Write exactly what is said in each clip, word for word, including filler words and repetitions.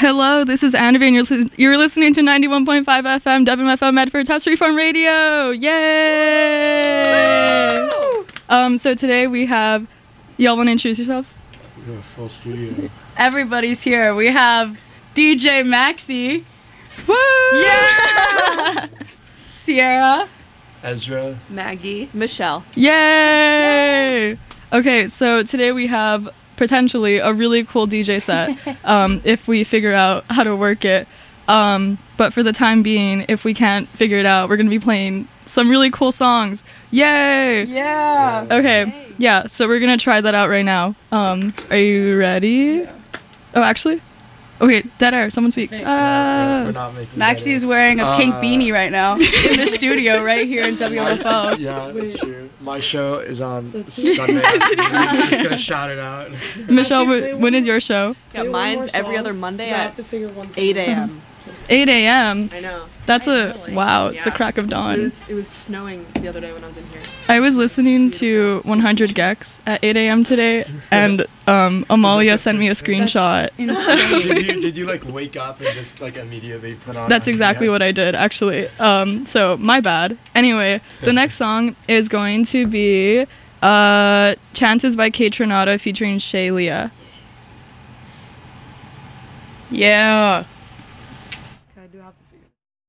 Hello, this is Annabelle, and you're, lis- you're listening to ninety-one point five F M, W M F M Medford, Touch Reform Radio. Yay! Woo! Um, so today we have, y'all want to introduce yourselves? We have a full studio. Everybody's here. We have D J Maxi. Woo! Yeah! Sierra. Ezra. Maggie. Michelle. Yay! Okay, so today we have potentially a really cool D J set um, if we figure out how to work it. Um, but for the time being, if we can't figure it out, we're going to be playing some really cool songs. Yay! Yeah. Okay, yeah, so we're going to try that out right now. Um, are you ready? Yeah. Oh, actually? Okay, dead air. Someone speak. Uh, yeah, we're not making Maxi's wearing a pink uh, beanie right now in the studio right here in W M F O. Yeah, that's true. My show is on Sunday. I'm just gonna shout it out. Michelle, w- when is your show? Yeah, mine's every other Monday at eight a.m. eight a.m. I know. That's a, wow, it's the Yeah. crack of dawn. It was, it was snowing the other day when I was in here. I was listening to one hundred Gex at eight a.m. today, and um, Amalia sent me a screenshot. Insane. did you did you like wake up and just like immediately put on? That's exactly what I did, actually. Um, so, my bad. Anyway, the next song is going to be uh, Chances by Kate Tronada featuring Shay Leah. Yeah. Okay, I do have to figure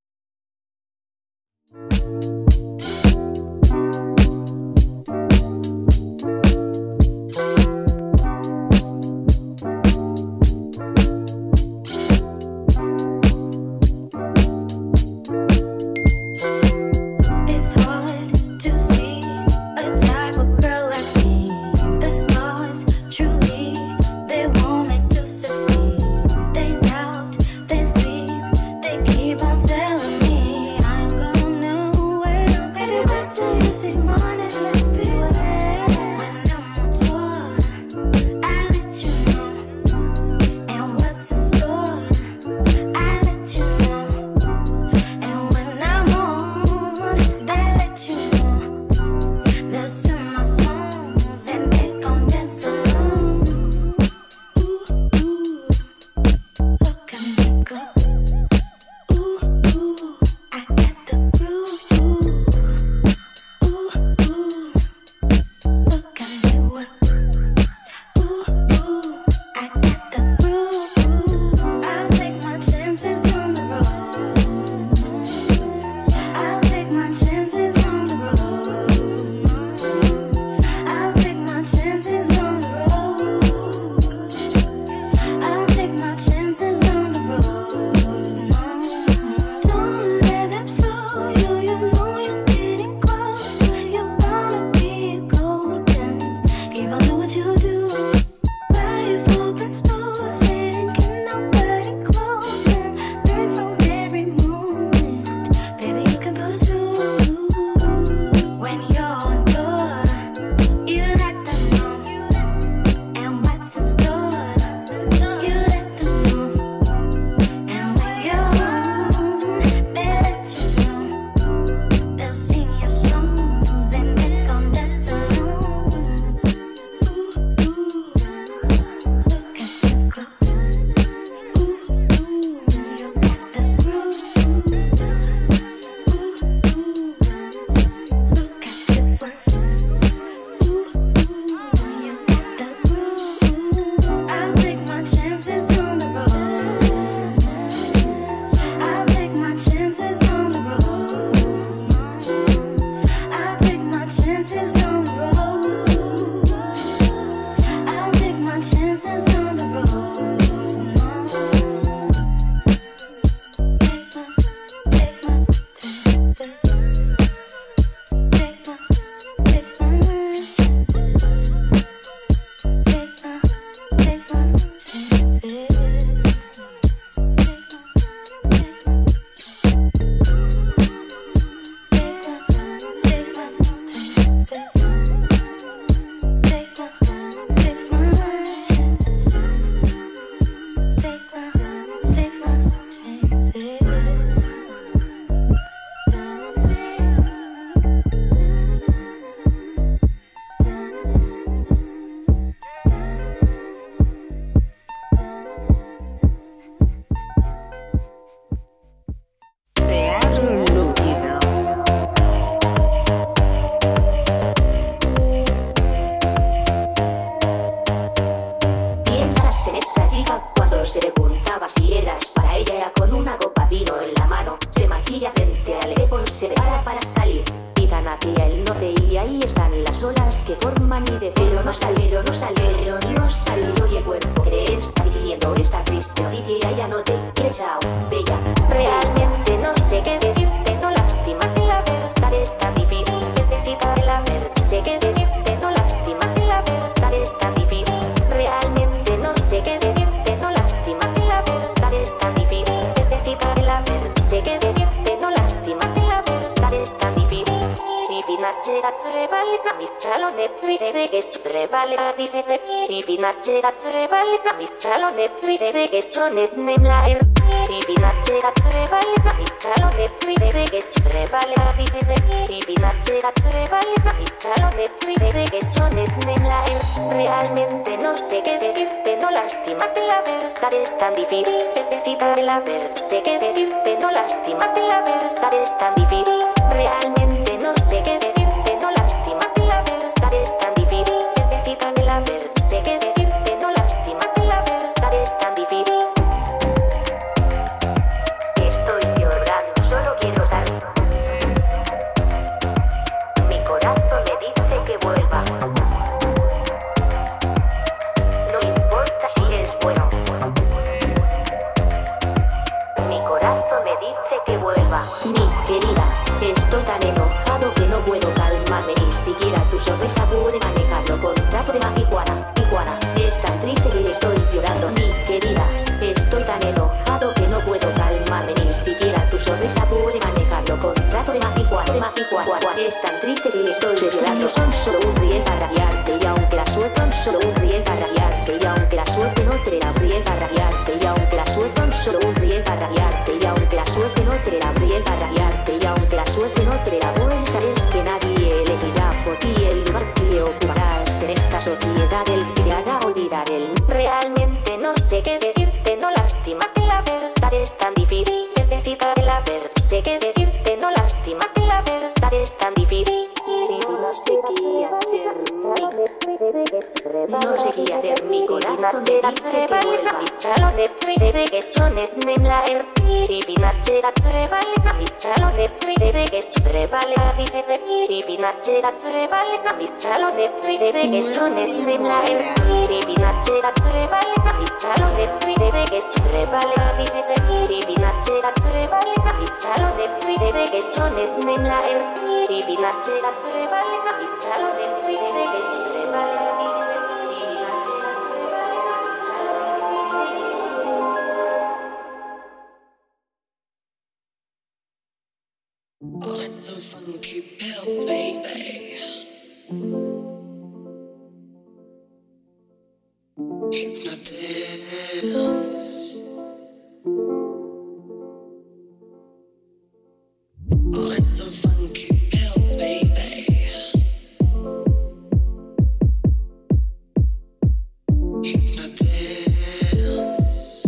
It's hard to see a type of girl like me. The stars truly, they want me to succeed. They doubt olas que forman mi de pero no salieron, no salieron, no salió y el cuerpo que está diciendo esta triste noticia ya no te quiere, chao, bella. Realmente no sé qué decirte, no lastimarte, la verdad es tan difícil necesitar la verdad. Sé qué decirte, no lastimarte, la verdad es tan difícil. Realmente no sé qué decirte, no lastimarte, la verdad es tan difícil necesitar la verdad. Sé qué decirte, no lastimarte, la verdad es tan difícil. Finacera revalida mi chalone ride che revalida dice di finacera revalida mi chalone ride che sono nella er di finacera revalida mi chalone ride che revalida dice di finacera revalida mi chalone ride che sono nella er. Realmente no sé qué decirte, no lastimarte, la verdad es tan difícil necesitar la verdad. Sé qué decirte, no lastimarte, la verdad es tan difícil. Realmente no sé qué decirte, no lastimarte, la verdad es tan difícil necesitar la verdad. Sé qué decirte, no lastimarte, la verdad es tan difícil. Estoy llorando, solo quiero salto. Mi corazón me dice que vuelva. No importa si es bueno. Mi corazón me dice que vuelva. Mi querida, estoy tan enojado que no puedo calmarme, ni siquiera tu sonrisa puede manejarlo. Contrato de marihuana, iguana, es tan triste que estoy llorando. Mi querida, estoy tan enojado que no puedo calmarme, ni siquiera tu sonrisa puede manejarlo. Contrato de marihuana, de marihuana, es tan triste que estoy llorando. Son solo un riel para radiarte, y aunque la suerte son solo un riel para radiarte, y aunque la suerte no te la riel para radiarte, y aunque la suerte son solo un riel para radiarte, y aunque la suerte no te la riel para radiarte, y aunque la suerte no te la pues sabes que nadie elegirá por ti el lugar que ocuparás en esta sociedad, el que te haga olvidar el. Realmente no sé qué decirte, no lastimarte, la verdad es tan difícil necesitar la verdad. Sé qué decirte, no lastimarte, la verdad es tan difícil. No sé qué hacer, no sé qué hacer, mi corazón me dice que vuelva. Mi chalone ride che sono nella er di finacera revalida mi chalone ride che revalida dice di finacera revalida mi chalone ride che sono nella er di finacera revalida mi chalone ride che revalida dice di finacera revalida mi chalone ride che sono nella er di finacera revalida mi chalone ride che revalida dice on some funky pills, baby. Hypnodance. On some funky pills, baby. Hypnodance.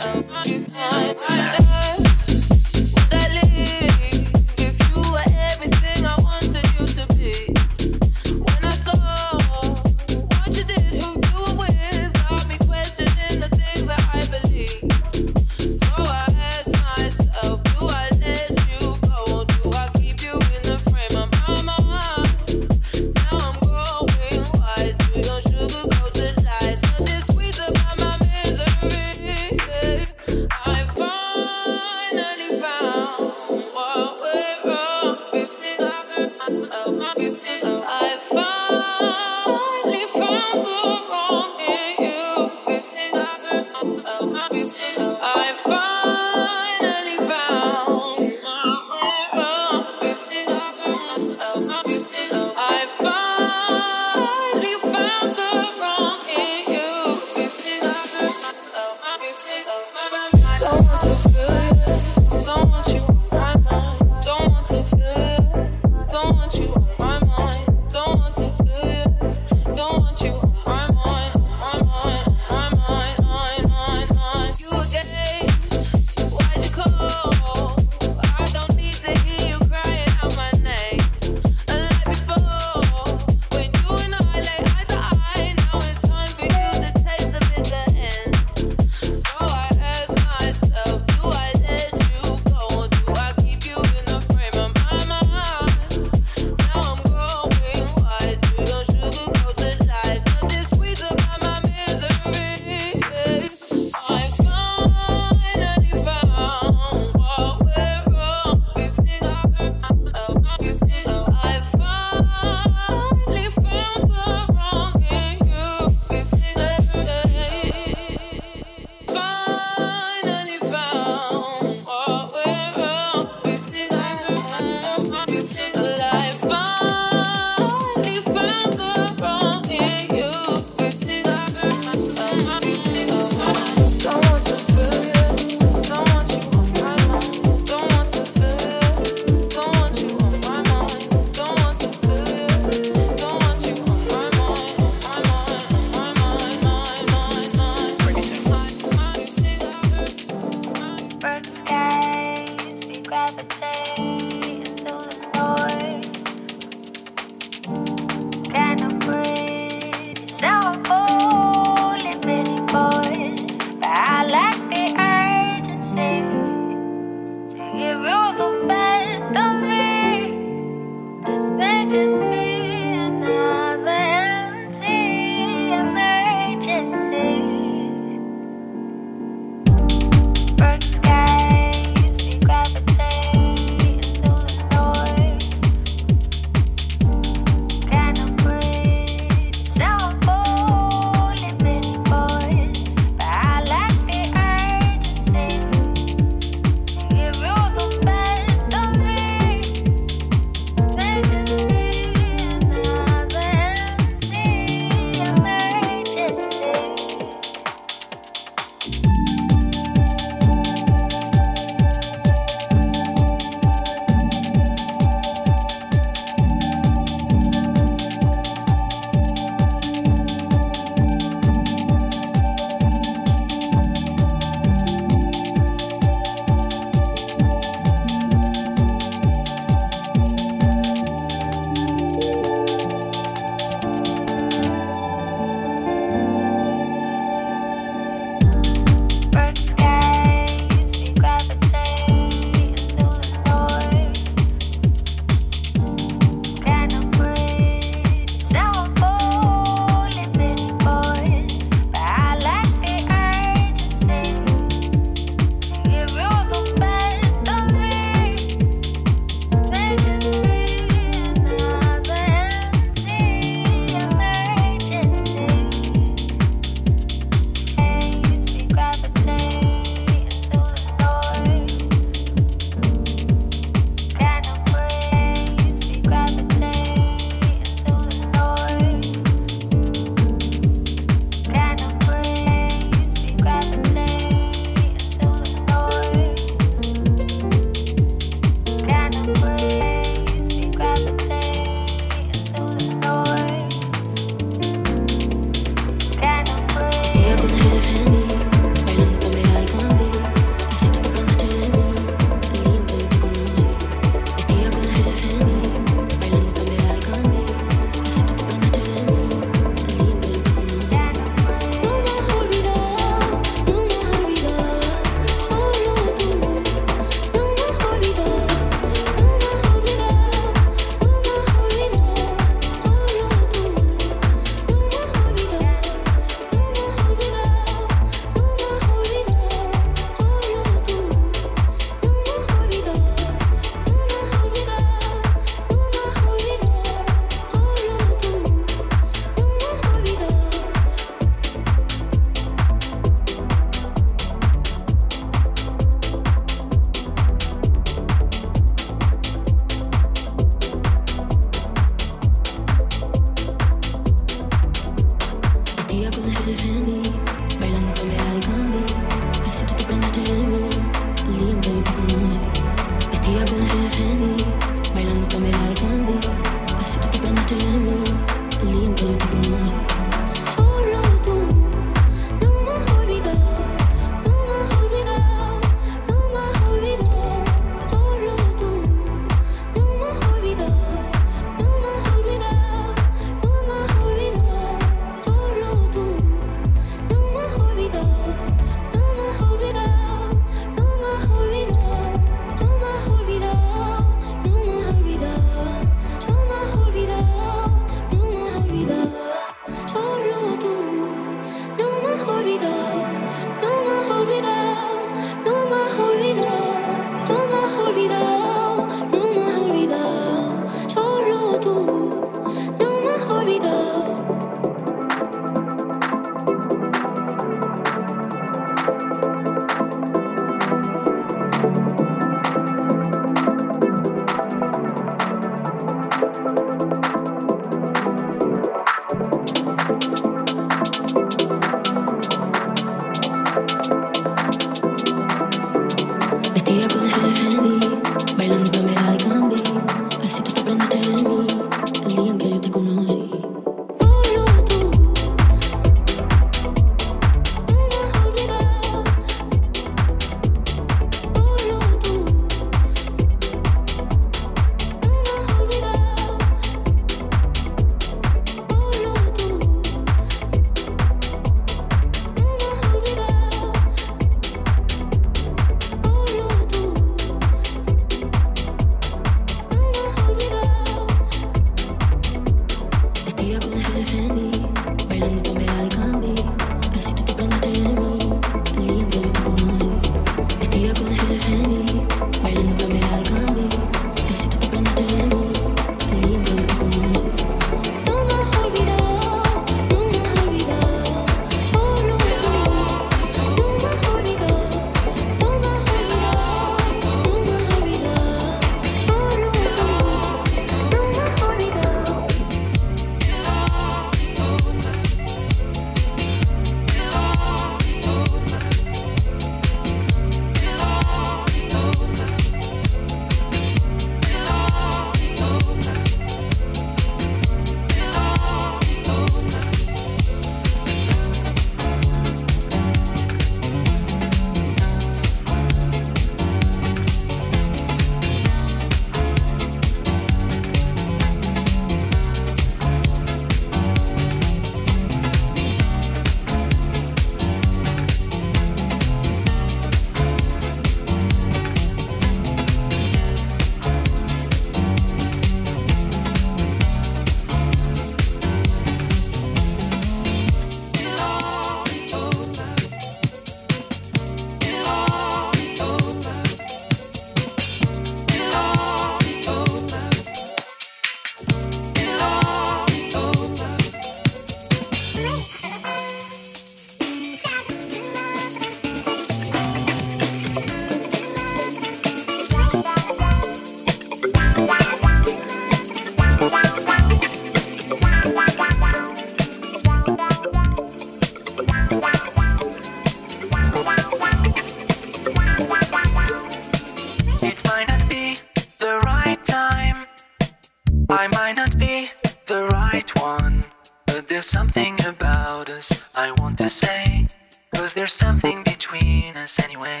there's something about us I want to say, 'cause there's something between us anyway.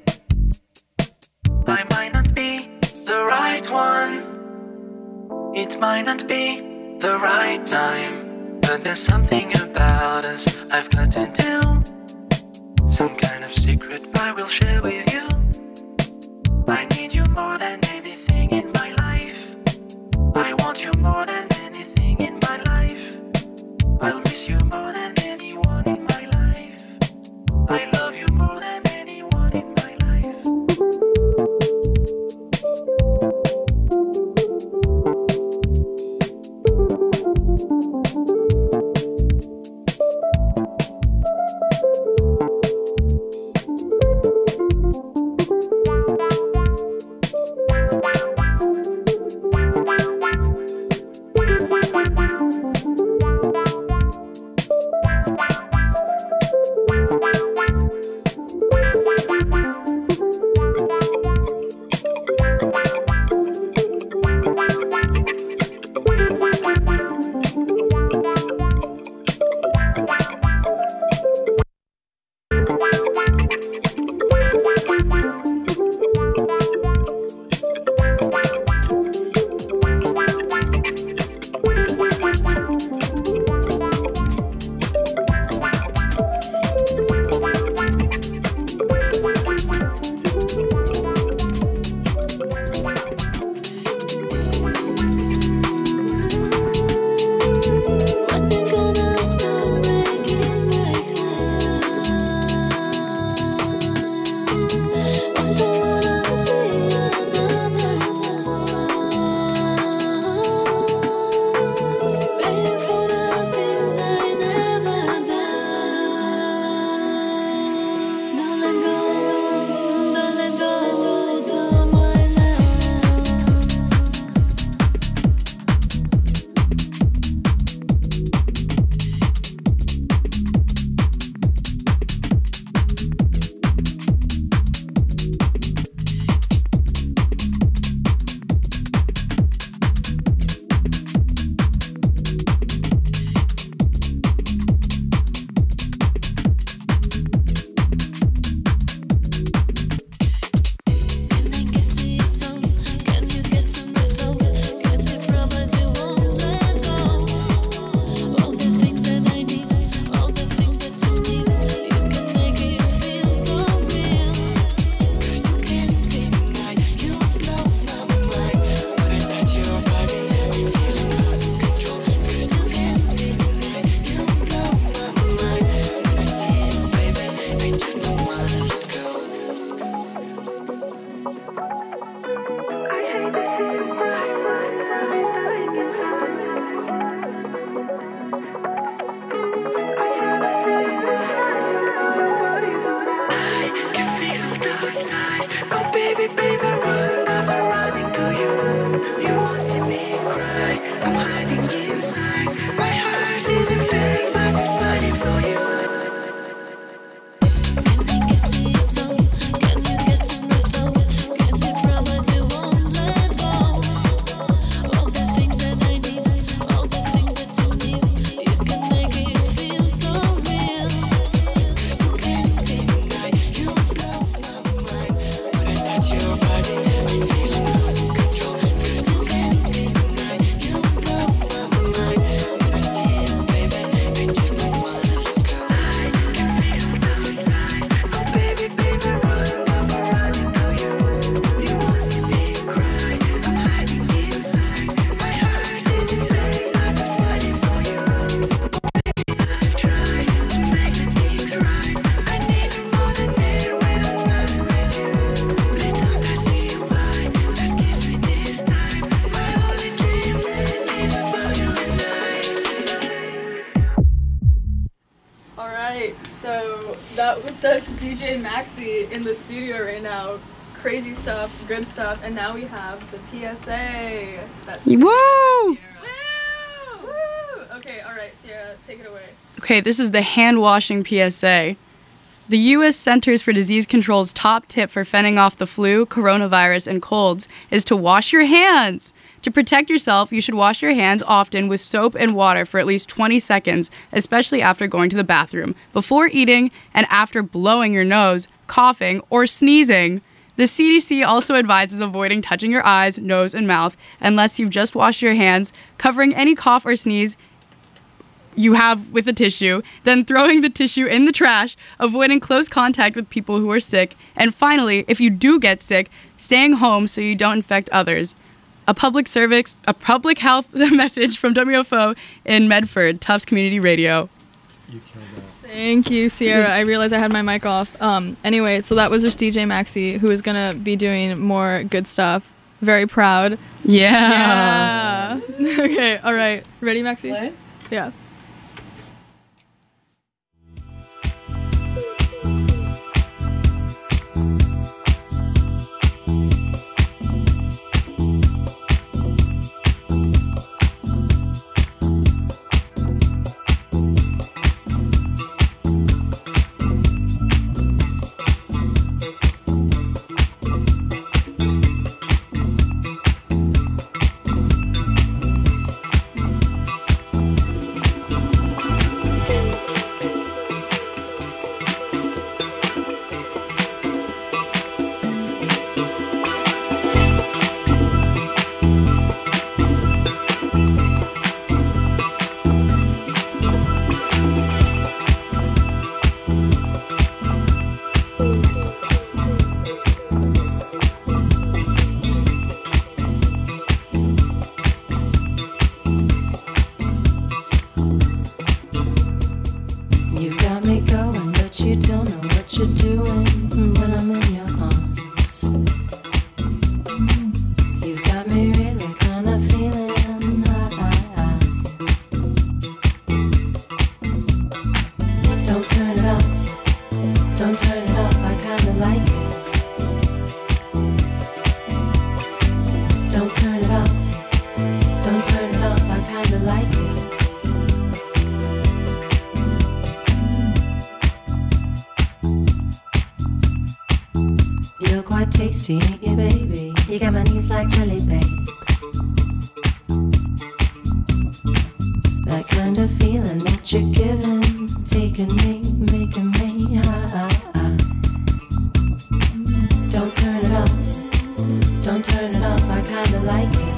I might not be the right one, it might not be the right time, but there's something about us I've got to do. Some kind of secret I will share with you. I need you more than anything in my life. I want you more than anything in my life. I'll miss you more than anyone in my life. I love you more than anyone in my life. cry. I'm hiding inside. My heart is in pain, but I'm smiling for you. So that was us, D J Maxi, in the studio right now. Crazy stuff, good stuff, and now we have the P S A. That's Woo! Woo! Okay, all right, Sierra, take it away. Okay, this is the hand washing P S A. The U S Centers for Disease Control's top tip for fending off the flu, coronavirus, and colds is to wash your hands. To protect yourself, you should wash your hands often with soap and water for at least twenty seconds, especially after going to the bathroom, before eating, and after blowing your nose, coughing, or sneezing. The C D C also advises avoiding touching your eyes, nose, and mouth unless you've just washed your hands, covering any cough or sneeze you have with a tissue, then throwing the tissue in the trash, avoiding close contact with people who are sick, and finally, if you do get sick, staying home so you don't infect others. A public service, a public health message from W F O in Medford, Tufts Community Radio. You killed that. Thank you, Sierra. I realized I had my mic off. Um, anyway, so that was just D J Maxi, who is going to be doing more good stuff. Very proud. Yeah. Yeah. Okay, all right. Ready, Maxi? Play? Yeah. Tasty, ain't you, baby? You got my knees like jelly, babe. That kind of feeling that you're giving, taking me, making me high. Don't turn it off, don't turn it off. I kinda like it.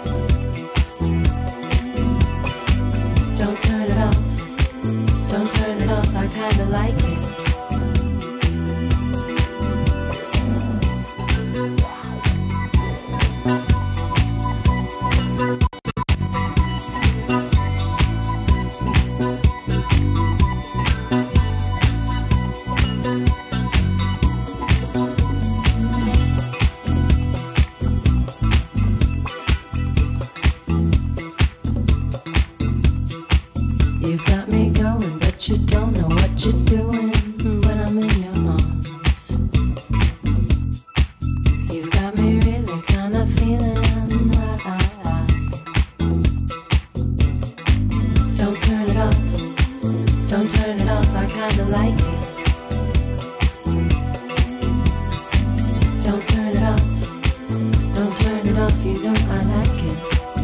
Don't turn it off, don't turn it off. I kinda like it. like it.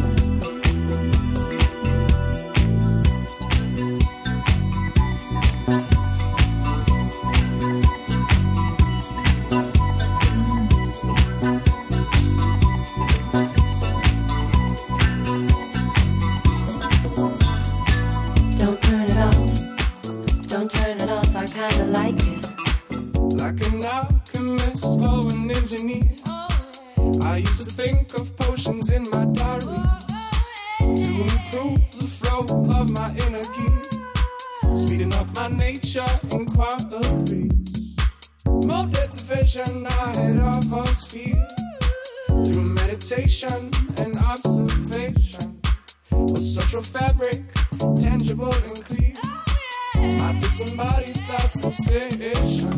Don't turn it off. Don't turn it off. I kinda like it. Like an alchemist or an engineer, I used to think of potions in my diary to improve the flow of my inner gear, speeding up my nature inquiries, molded the vision I had of our sphere through meditation and observation. A social fabric, tangible and clear, my disembodied thoughts sensation.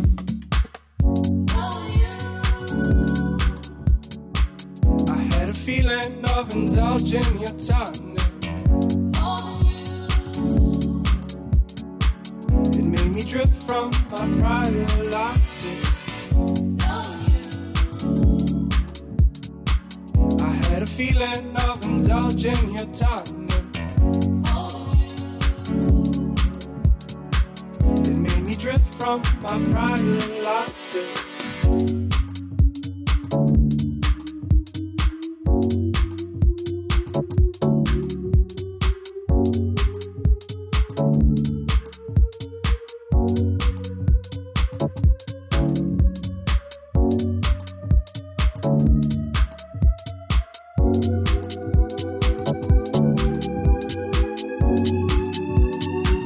I had a feeling of indulging your tongue. It made me drift from my prior life. I had a feeling of indulging your tongue. It made me drift from my prior life.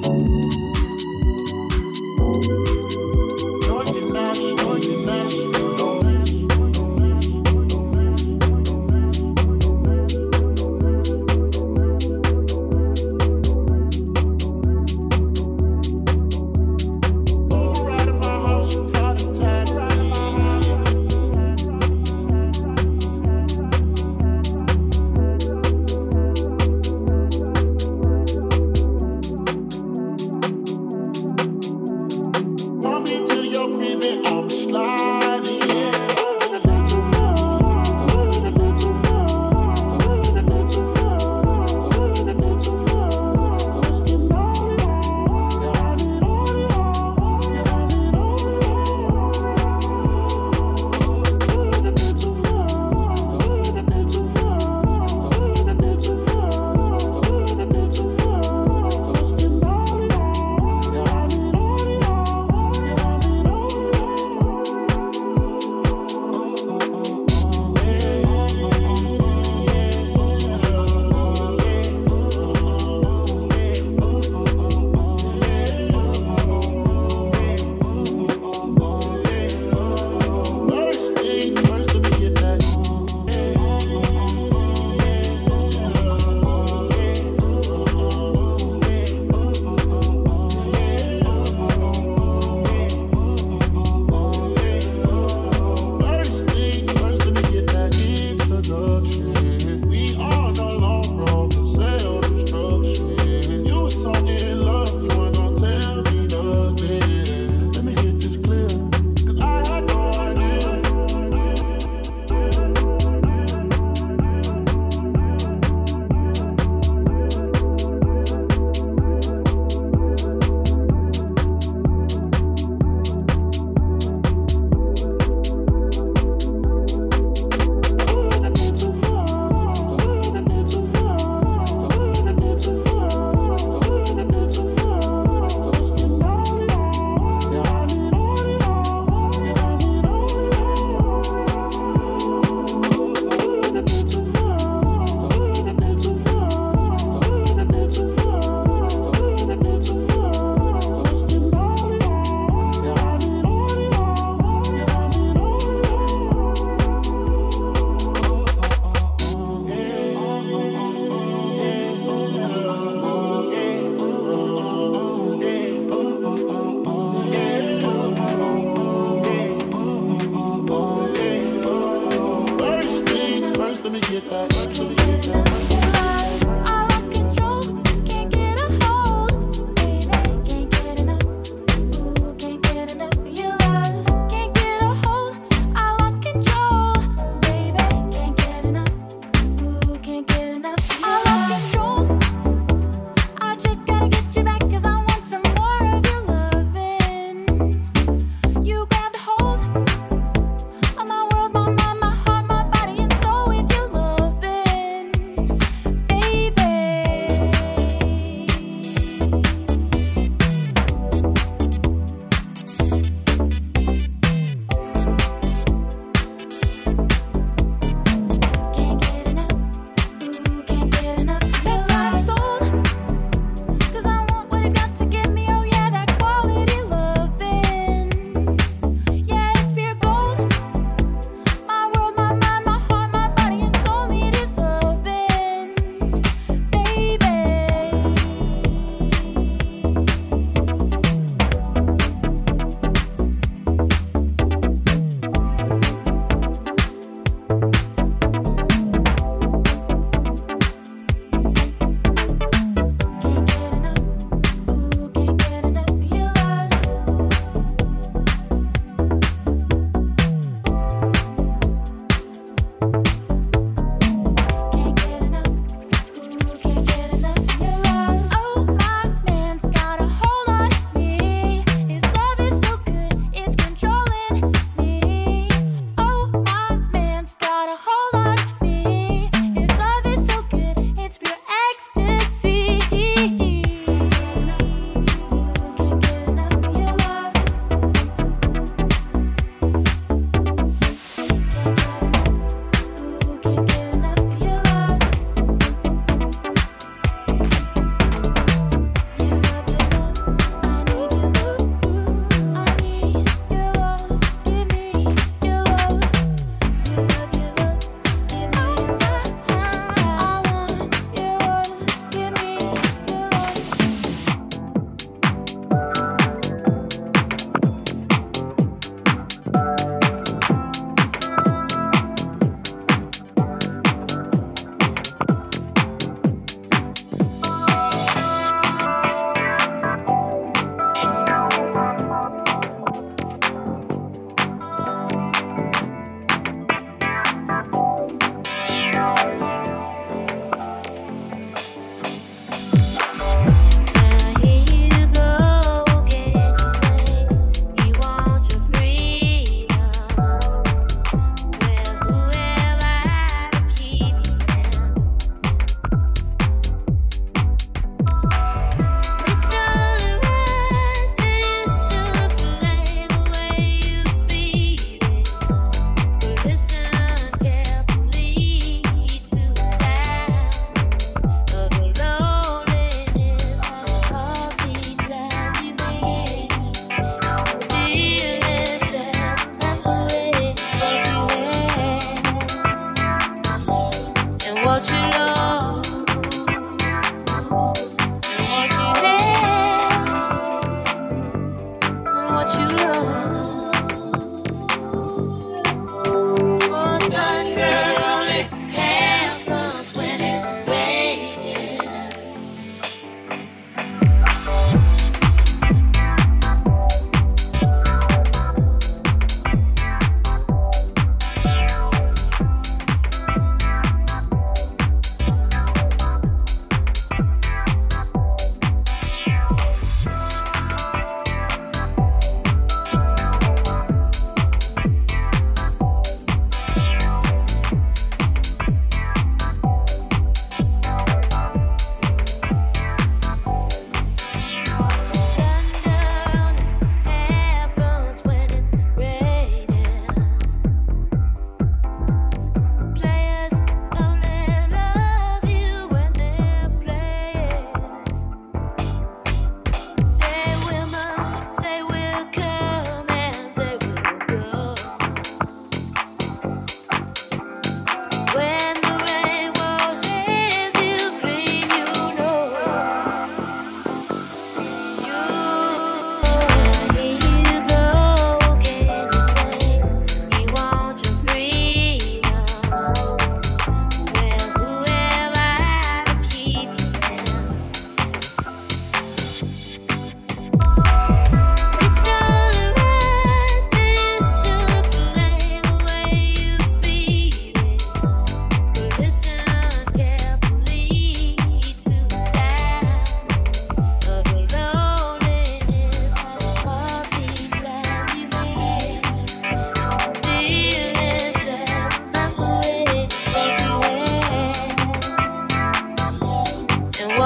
Noisy Nash, Noisy Nash.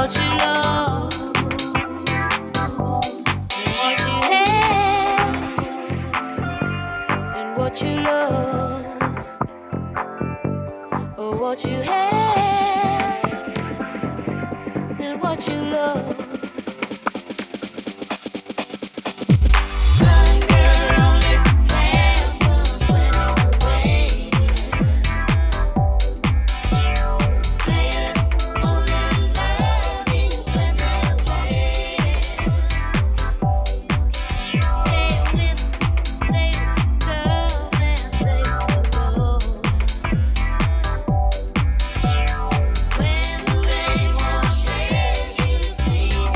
what you love, what you had, and what you lost, or what you had, and what you love. When the rain washes you clean.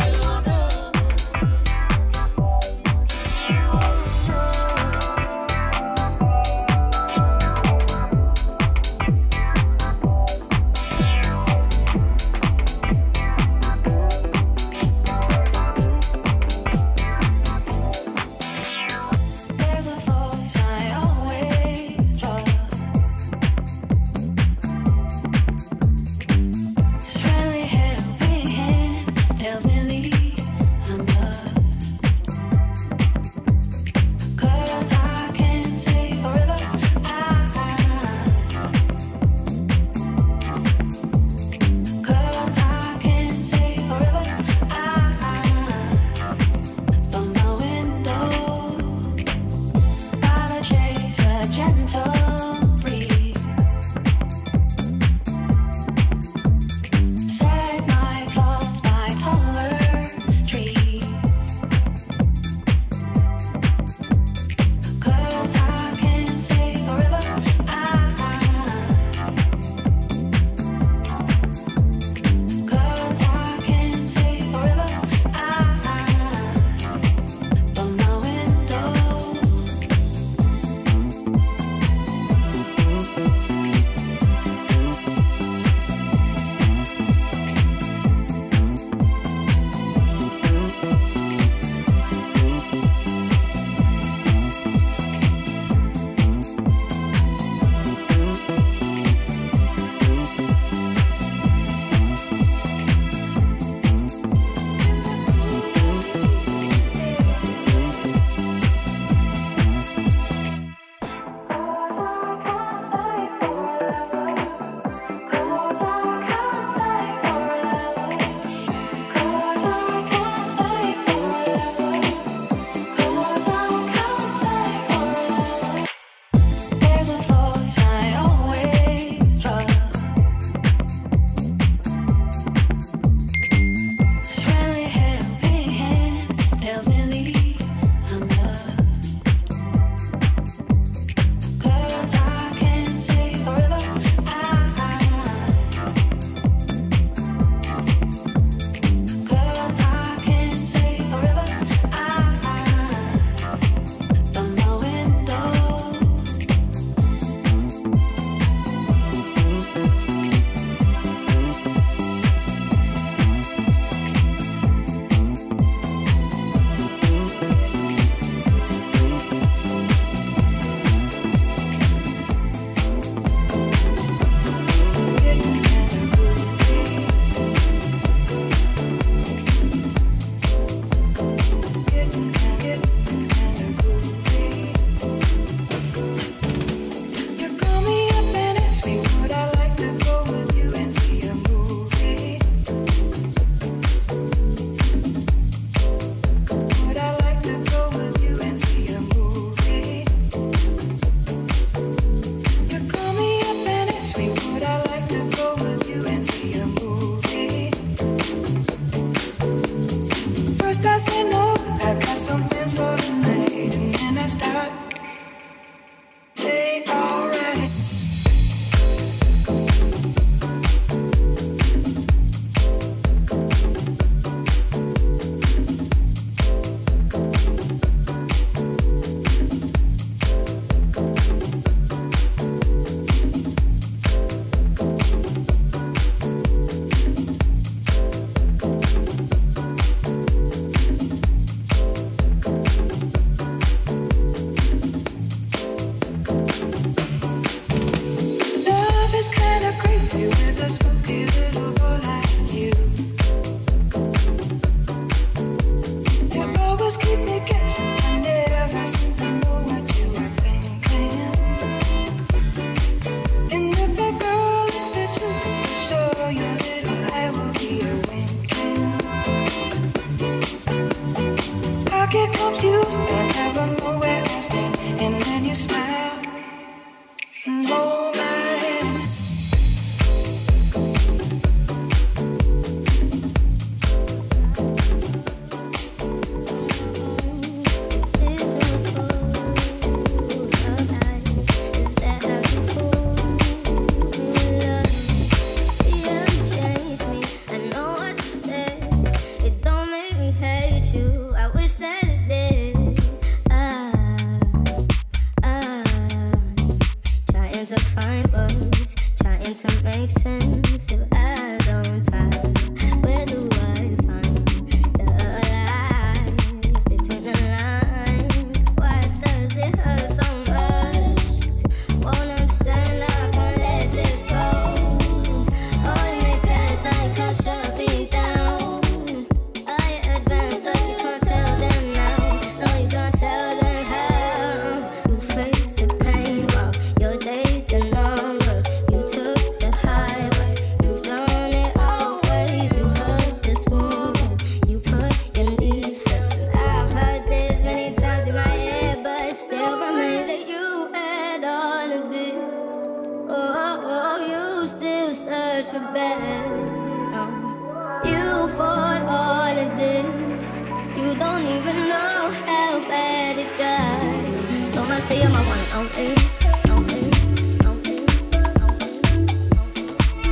You fought all of this. You don't even know how bad it got. So much say I'm my one and only, only, only, only.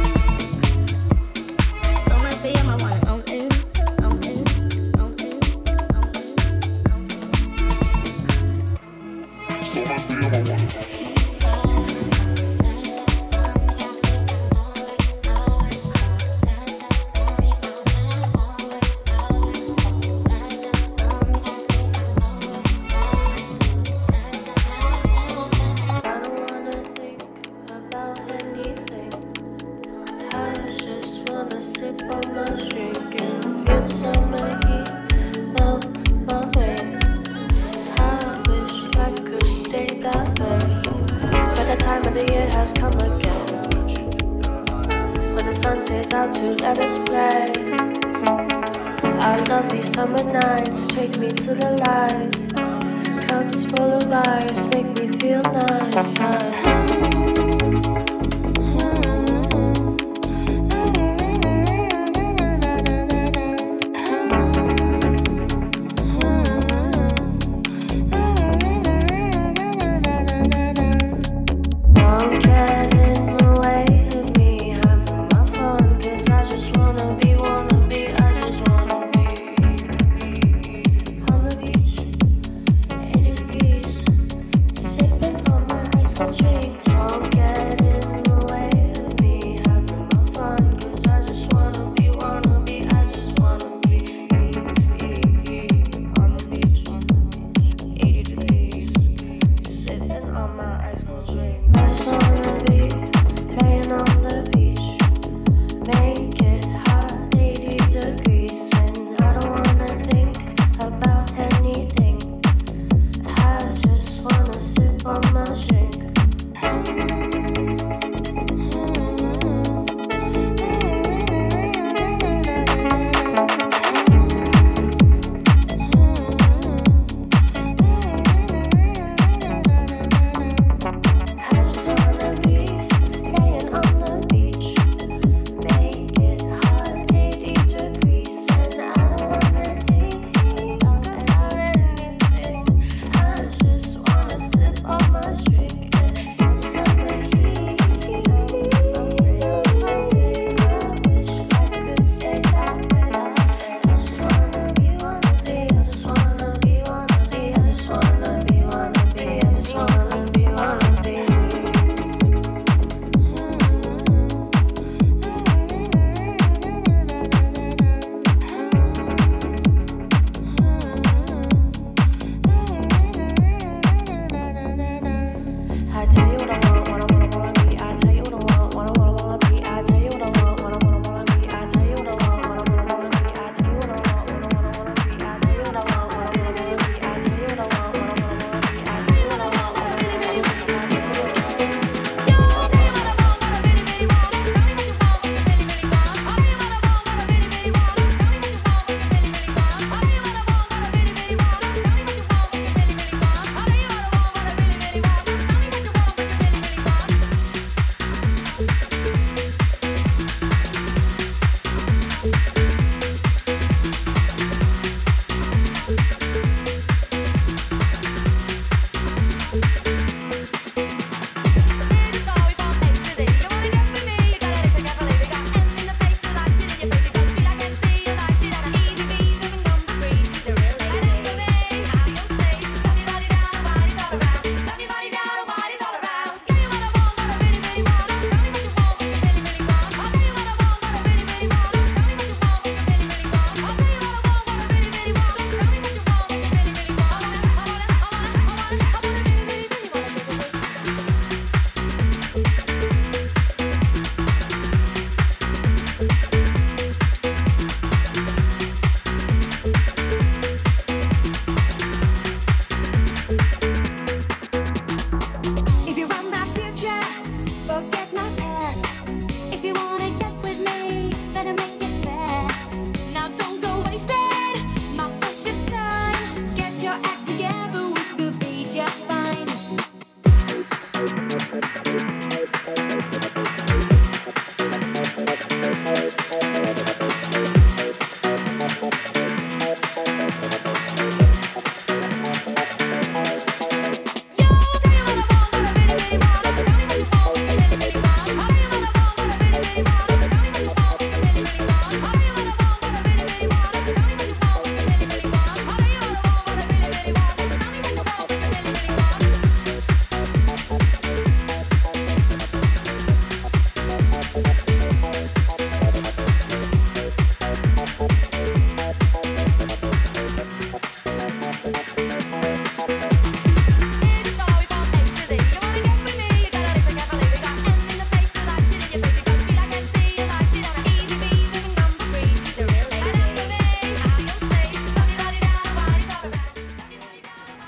So much say I'm my one and only, only, only, only. So much say I'm my one and only. To let us play. I love these summer nights. Take me to the light. Cups full of ice make me feel nice. Sipping on my ice cold drink.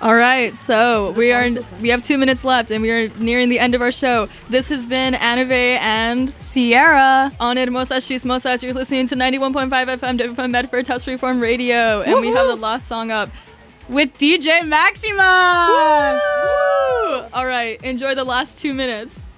All right, so we are we have two minutes left, and we are nearing the end of our show. This has been Anave and Sierra on Hermosas Chismosas. You're listening to ninety-one point five F M W F M Medford House Freeform Radio, and Woo-hoo! We have the last song up with D J Maxima. Woo! All right, enjoy the last two minutes.